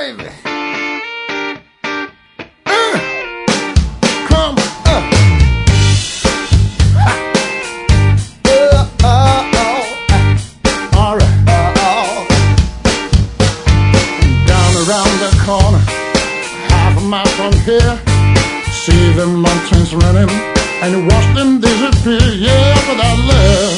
baby. Come up. All right. Down around the corner, half a mile from here, see them mountains running, and you watch them disappear. Yeah, without love.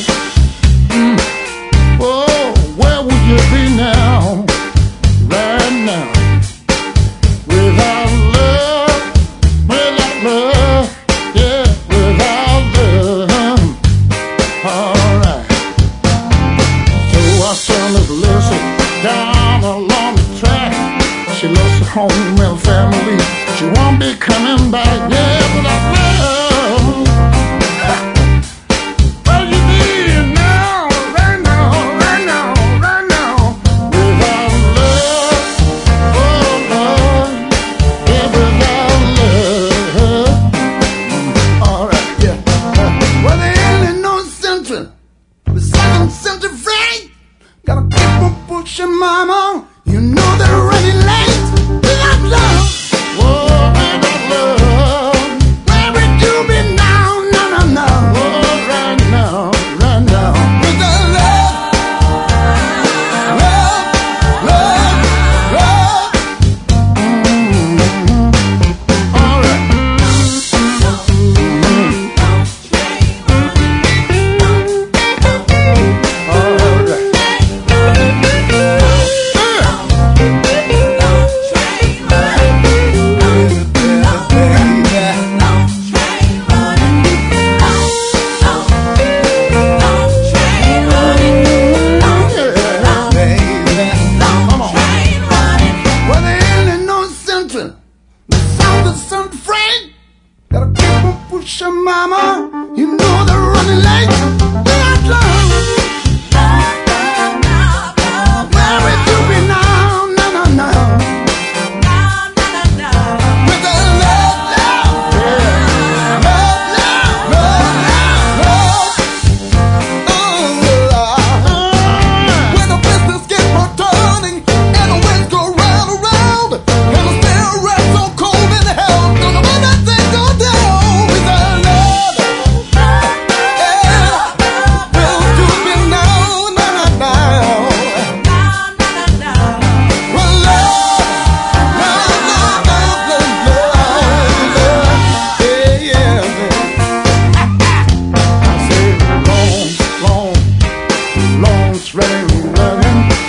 Oh, where would you be now? Right now. Without love, without love, yeah, without love. Alright. So our son is Lucy down along the track. She loves her home and family. She won't be coming back, yeah, without love. What you need now, right now, right now, right now. Without love, oh Lord, yeah, without love. Alright, yeah. Well, there ain't no center, the second center right. Gotta keep on pushing, mama. You know they're running late. Without love. Whoa, without love. Where would you be now? No, no, no. Oh, right now, right now. Without love. Love, love, love. All right. All right. Well, there ain't no center. The sound of some friend. Gotta keep on pushing, mama. You know they're running late. Without love. Where would you be now? No, no, no. Without love, love. Yeah. Love, love, love, love, love. Oh, Lord. When the business gets more turning and the winds go round and round, and the cigarettes so cold in hell, gonna let that thing go down without love. Yeah, will you be now? No, no, no. Well, love, love, love, love, love, yeah, yeah. I say long, long, long train running.